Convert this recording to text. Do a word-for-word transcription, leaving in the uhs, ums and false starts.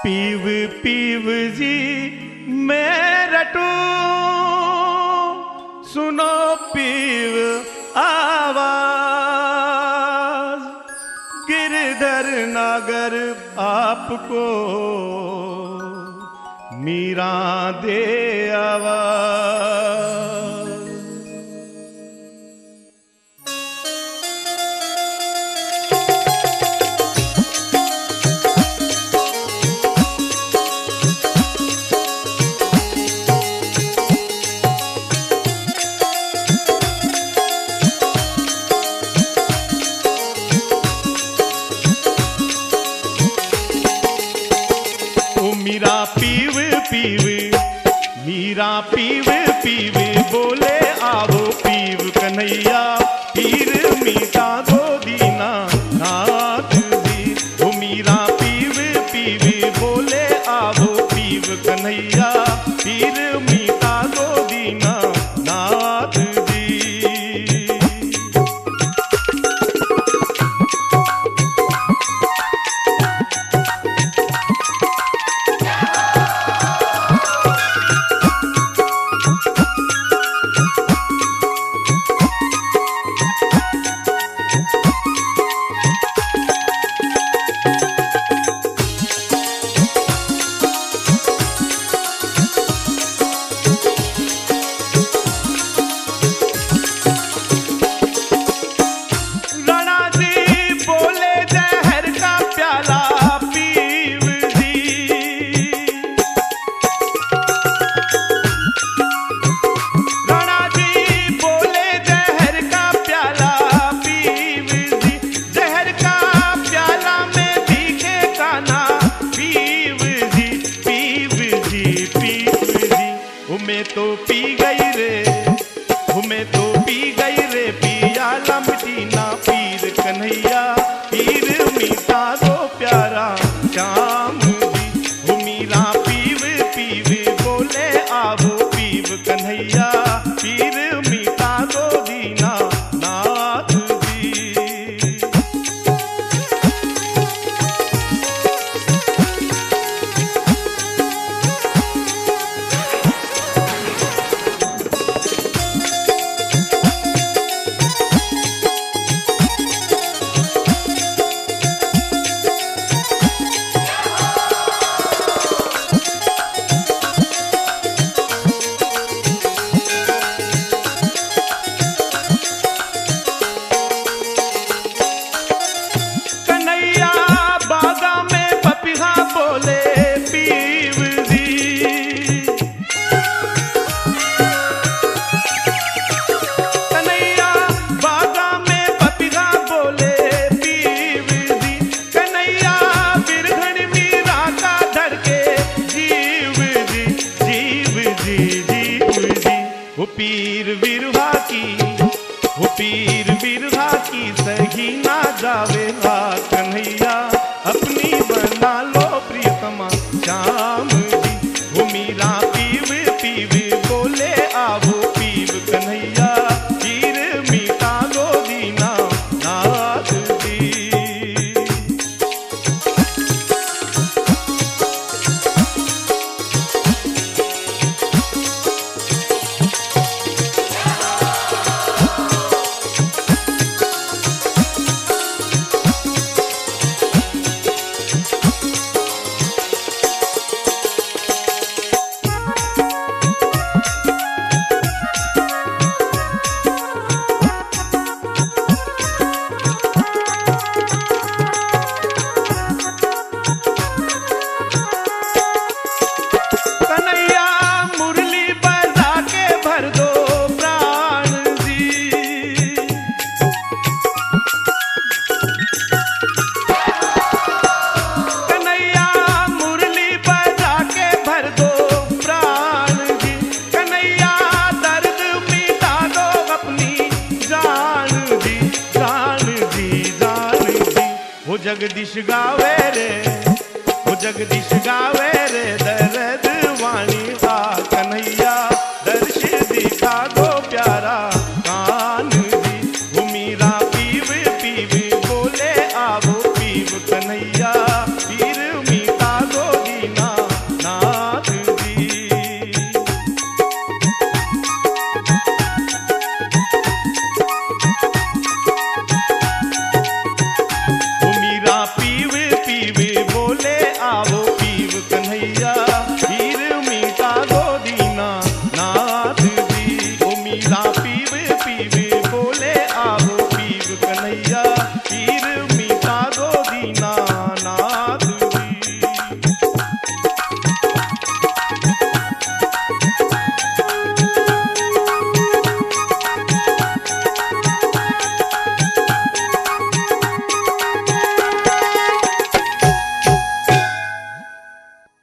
पीव पीव जी मैं रटू, सुनो पीव आवाज, गिरधर नागर आपको मीरा दे आवाज। मीरा पीव पीव, मीरा पीव पीव, बोले आवो पीव कन्हैया, पीर मीठा दो दीना नाथ जी। वो मीरा पीव पीव, बोले आवो पीव कन्हैया, पीर मीठा दो दीना नाथ जी। मैं तो पी गई रे, मैं तो पी गई रे, पिया लमटी ना पीर कन्हैया, पीर मीठा दो प्यारा श्याम जी। वो मीरा पीव पीव, बोले आवो पीव कन्हैया, पीर मीठा दो दीना नाथ जी। वो पीर बिरहा की, वो पीर बिरहा की सही ना जावे हा कन्हैया, अपनी बना लो प्रियतमा श्याम जी। वो मीरा पीव पीव, बोले आवो पीव कन्हैया, पीर मीठा दो दीना नाथ जी। जगदीश गावे रे, वो जगदीश गावे रे, दर्द